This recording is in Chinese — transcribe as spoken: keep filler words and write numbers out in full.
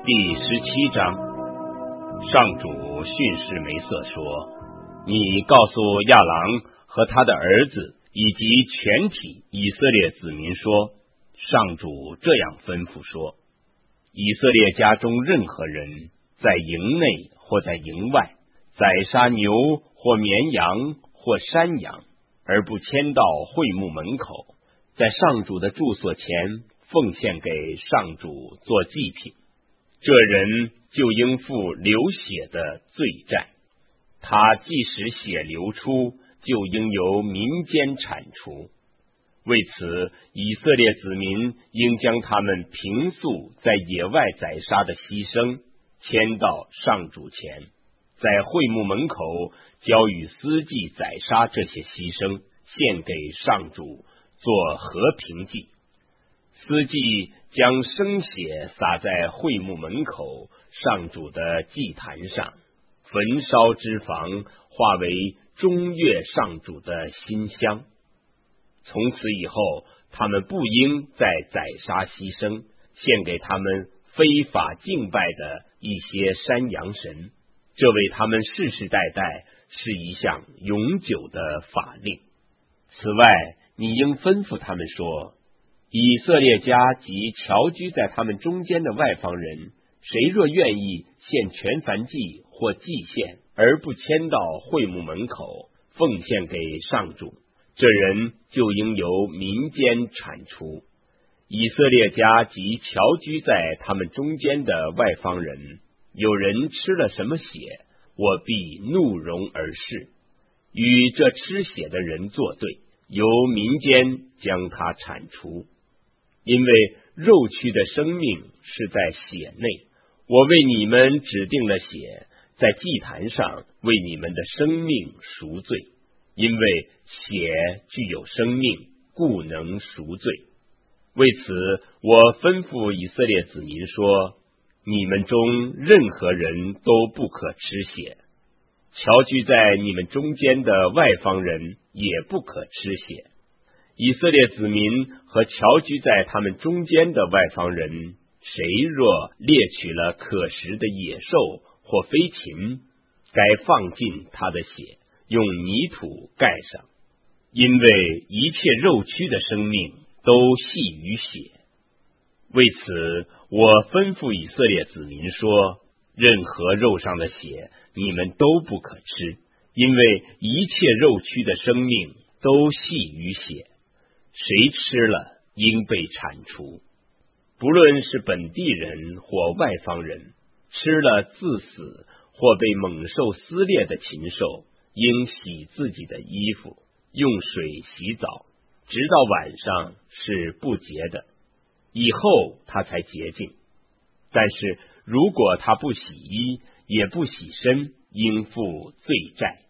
第十七章，上主训示梅瑟说：你告诉亚郎和他的儿子以及全体以色列子民说，上主这样吩咐说，以色列家中任何人在营内或在营外宰杀牛或绵羊或山羊，而不牵到会幕门口，在上主的住所前奉献给上主做祭品，这人就应负流血的罪债。他即使血流出，就应由民间铲除。为此，以色列子民应将他们平素在野外宰杀的牺牲牵到上主前，在会幕门口交与司祭宰杀这些牺牲，献给上主做和平祭。司祭将生血洒在会幕门口上主的祭坛上，焚烧脂肪化为中悦上主的馨香。从此以后，他们不应再宰杀牺牲，献给他们非法敬拜的一些山羊神，这为他们世世代代是一项永久的法令。此外，你应吩咐他们说，以色列家及侨居在他们中间的外邦人，谁若愿意献全燔祭或祭献，而不牵到会幕门口奉献给上主，这人就应由民间铲除。以色列家及侨居在他们中间的外邦人，有人吃了什么血，我必怒容而视，与这吃血的人作对，由民间将他铲除。因为肉躯的生命是在血内，我为你们指定了血，在祭坛上为你们的生命赎罪，因为血具有生命，故能赎罪。为此，我吩咐以色列子民说，你们中任何人都不可吃血，侨居在你们中间的外邦人也不可吃血。以色列子民和侨居在他们中间的外邦人，谁若猎取了可食的野兽或飞禽，该放进他的血，用泥土盖上，因为一切肉躯的生命都系于血。为此，我吩咐以色列子民说，任何肉上的血你们都不可吃，因为一切肉躯的生命都系于血，谁吃了应被铲除。不论是本地人或外邦人，吃了自死或被猛兽撕裂的禽兽，应洗自己的衣服，用水洗澡，直到晚上是不洁的，以后他才洁净。但是如果他不洗衣也不洗身，应负罪债。